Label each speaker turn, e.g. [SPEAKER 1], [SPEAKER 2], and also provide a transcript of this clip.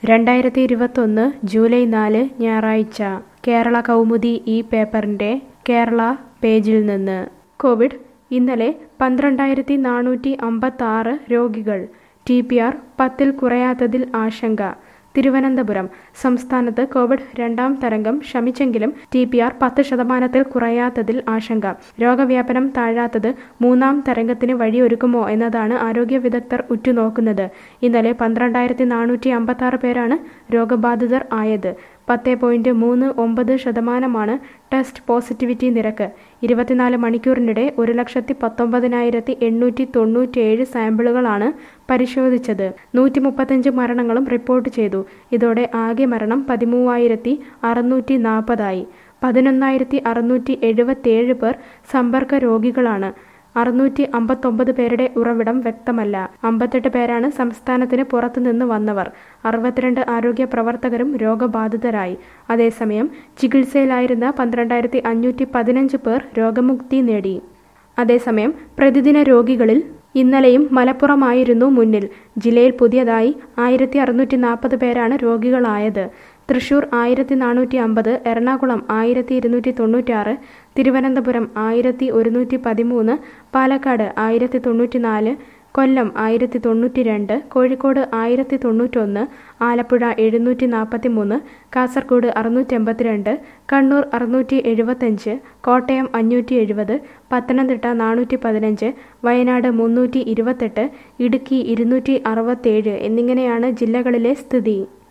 [SPEAKER 1] 2021 July 4 ഞായറാഴ്ച കേരള കൗമുദി ഈ പേപ്പറിന്റെ കേരള പേജിൽ നിന്ന് കോവിഡ് ഇന്നലെ 12,456 രോഗികൾ TPR 10-ൽ കുറയാത്തതിൽ ആശങ്ക തിരുവനന്തപുരം സംസ്ഥാനത്ത് കോവിഡ് രണ്ടാം തരംഗം ശമിച്ചെങ്കിലും TPR 10% കുറയാത്തതിൽ ആശങ്ക രോഗവ്യാപനം താഴാത്തത് മൂന്നാം തരംഗത്തിന് വഴിയൊരുക്കുമോ എന്നതാണ് ആരോഗ്യ വിദഗ്ധർ ഉറ്റുനോക്കുന്നത് ഇന്നലെ 12,456 പേരാണ് രോഗബാധിതർ ആയത് 10.39% ടെസ്റ്റ് പോസിറ്റിവിറ്റി നിരക്ക് 24 മണിക്കൂറിനിടെ 1,19,897 സാമ്പിളുകളാണ് പരിശോധിച്ചത് 135 മരണങ്ങളും റിപ്പോർട്ട് ചെയ്തു ഇതോടെ ആകെ മരണം 13,640 ആയി 11,677 പേർ സമ്പർക്ക രോഗികളാണ് 659 പേരുടെ ഉറവിടം വ്യക്തമല്ല 58 പേരാണ് സംസ്ഥാനത്തിന് പുറത്തുനിന്ന് വന്നവർ 62 ആരോഗ്യ പ്രവർത്തകരും രോഗബാധിതരായി അതേസമയം ചികിത്സയിലായിരുന്ന 12,515 പേർ രോഗമുക്തി നേടി അതേസമയം പ്രതിദിന രോഗികളിൽ ഇന്നലെയും മലപ്പുറമായിരുന്നു മുന്നിൽ ജില്ലയിൽ പുതിയതായി 1,640 പേരാണ് രോഗികളായത് തൃശൂർ 1,450 എറണാകുളം 1,296 തിരുവനന്തപുരം 1,113 പാലക്കാട് 1,094 കൊല്ലം 1,092 കോഴിക്കോട് 1,091 ആലപ്പുഴ 743 കാസർഗോഡ് 682 കണ്ണൂർ 675 കോട്ടയം 570 പത്തനംതിട്ട 415 വയനാട് 328 ഇടുക്കി 267 എന്നിങ്ങനെയാണ് ജില്ലകളിലെ സ്ഥിതി